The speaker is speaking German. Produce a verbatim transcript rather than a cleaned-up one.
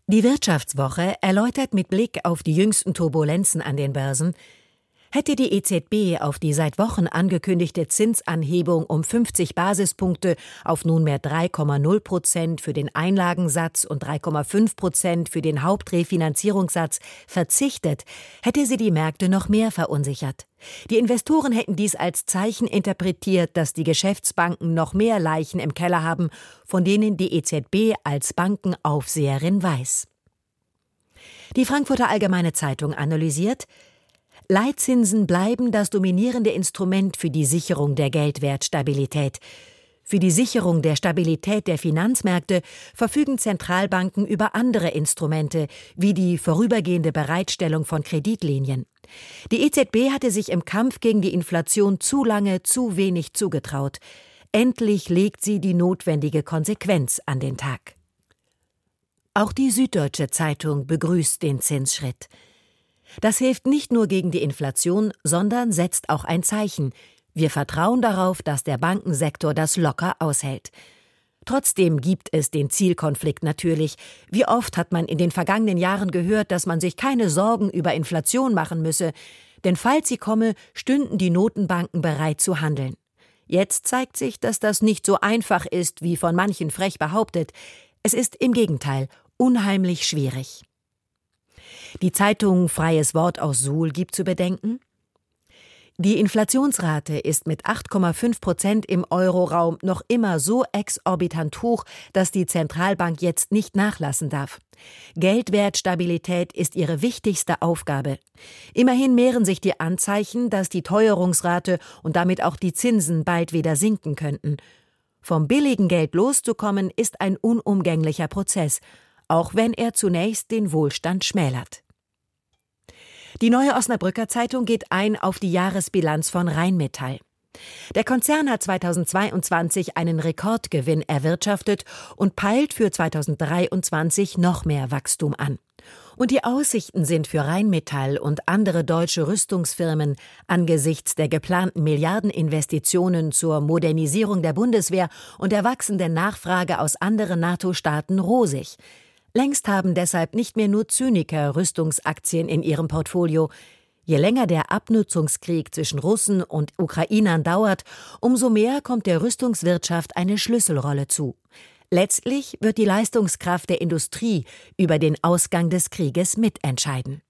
Die Wirtschaftswoche erläutert mit Blick auf die jüngsten Turbulenzen an den Börsen: Hätte die E Z B auf die seit Wochen angekündigte Zinsanhebung um fünfzig Basispunkte auf nunmehr drei Komma null Prozent für den Einlagensatz und drei Komma fünf Prozent für den Hauptrefinanzierungssatz verzichtet, hätte sie die Märkte noch mehr verunsichert. Die Investoren hätten dies als Zeichen interpretiert, dass die Geschäftsbanken noch mehr Leichen im Keller haben, von denen die E Z B als Bankenaufseherin weiß. Die Frankfurter Allgemeine Zeitung analysiert: Leitzinsen bleiben das dominierende Instrument für die Sicherung der Geldwertstabilität. Für die Sicherung der Stabilität der Finanzmärkte verfügen Zentralbanken über andere Instrumente, wie die vorübergehende Bereitstellung von Kreditlinien. Die E Z B hatte sich im Kampf gegen die Inflation zu lange zu wenig zugetraut. Endlich legt sie die notwendige Konsequenz an den Tag. Auch die Süddeutsche Zeitung begrüßt den Zinsschritt. Das hilft nicht nur gegen die Inflation, sondern setzt auch ein Zeichen. Wir vertrauen darauf, dass der Bankensektor das locker aushält. Trotzdem gibt es den Zielkonflikt natürlich. Wie oft hat man in den vergangenen Jahren gehört, dass man sich keine Sorgen über Inflation machen müsse, denn falls sie komme, stünden die Notenbanken bereit zu handeln. Jetzt zeigt sich, dass das nicht so einfach ist, wie von manchen frech behauptet. Es ist im Gegenteil unheimlich schwierig. Die Zeitung Freies Wort aus Suhl gibt zu bedenken: Die Inflationsrate ist mit acht Komma fünf Prozent im Euroraum noch immer so exorbitant hoch, dass die Zentralbank jetzt nicht nachlassen darf. Geldwertstabilität ist ihre wichtigste Aufgabe. Immerhin mehren sich die Anzeichen, dass die Teuerungsrate und damit auch die Zinsen bald wieder sinken könnten. Vom billigen Geld loszukommen ist ein unumgänglicher Prozess, auch wenn er zunächst den Wohlstand schmälert. Die Neue Osnabrücker Zeitung geht ein auf die Jahresbilanz von Rheinmetall. Der Konzern hat zweitausendzweiundzwanzig einen Rekordgewinn erwirtschaftet und peilt für zweitausenddreiundzwanzig noch mehr Wachstum an. Und die Aussichten sind für Rheinmetall und andere deutsche Rüstungsfirmen angesichts der geplanten Milliardeninvestitionen zur Modernisierung der Bundeswehr und der wachsenden Nachfrage aus anderen NATO-Staaten rosig. Längst haben deshalb nicht mehr nur Zyniker Rüstungsaktien in ihrem Portfolio. Je länger der Abnutzungskrieg zwischen Russen und Ukrainern dauert, umso mehr kommt der Rüstungswirtschaft eine Schlüsselrolle zu. Letztlich wird die Leistungskraft der Industrie über den Ausgang des Krieges mitentscheiden.